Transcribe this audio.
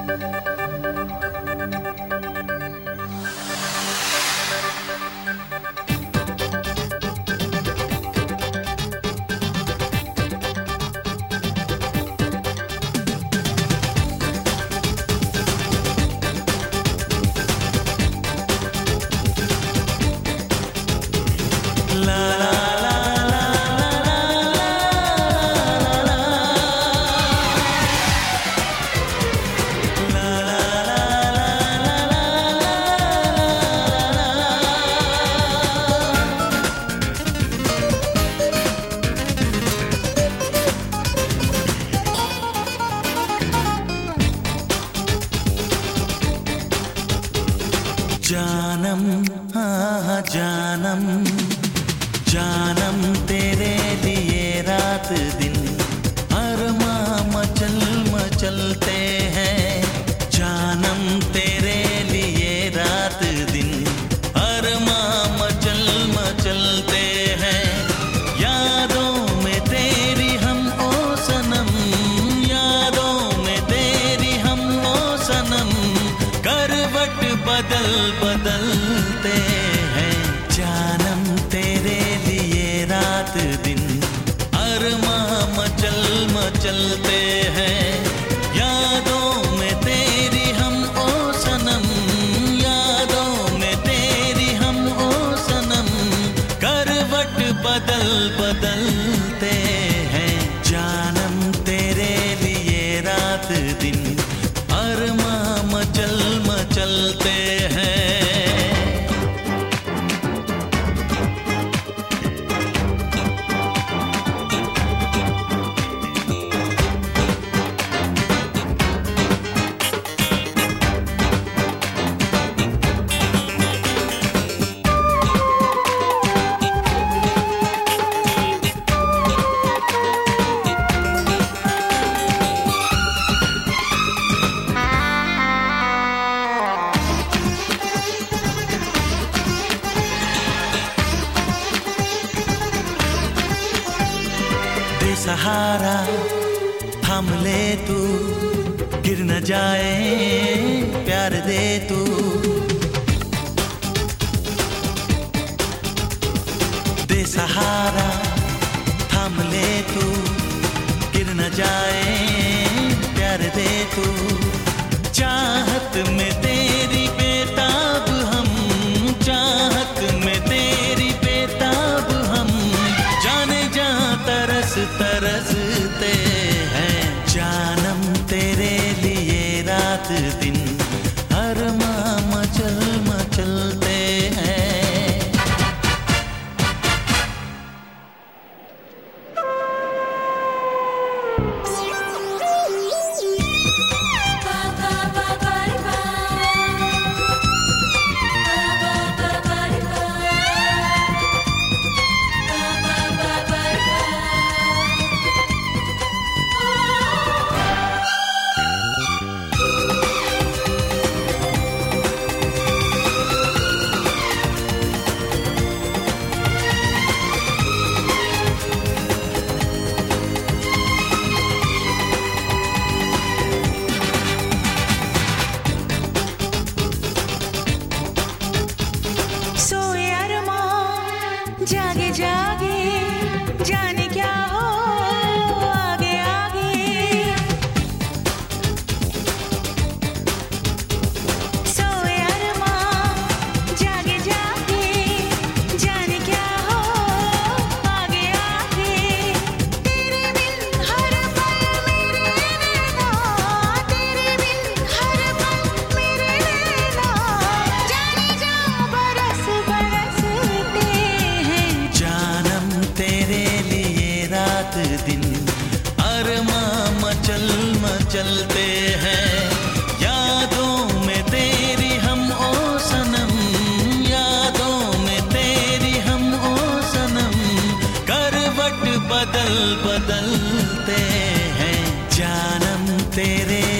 जानम हाँ जानम जानम तेरे लिए रात दिन अरमां मचल मचलते हैं। जानम तेरे लिए रात दिन अरमां मचल मचलते हैं। यादों में तेरी हम ओ सनम, यादों में तेरी हम ओ सनम, करवट बदल बदलते हैं। जानम तेरे लिए रात दिन अरमां मचल मचलते हैं। यादों में तेरी हम ओ सनम, यादों में तेरी हम ओ सनम, करवट बदल बदलते हैं। जानम तेरे लिए रात दिन अरमां मचल मचलते हैं। सहारा थाम ले तू, गिर न जाए प्यार दे तू। दे सहारा थाम ले तू, गिर न जाए प्यार दे तू। चाहत में तेरी बेताब हम, चाहत में तेरी बेताब हम, जाने जा तरस तरसते हैं। जानम तेरे लिए रात दिन अरमां मचल मचलते हैं। जागे जागे जाने क्या हो आगे आगे। सोए अरमां जागे जागे जाने क्या हो आगे आगे। तेरे बिन हर पल मेरे नैना, तेरे बिन हर पल मेरे नैना, जाने जा बरस बरसते हैं। जानम तेरे लिए रात दिन अरमां मचल मचलते हैं। यादों में तेरी हम ओ सनम, यादों में तेरी हम ओ सनम, करवट बदल बदलते हैं। जानम तेरे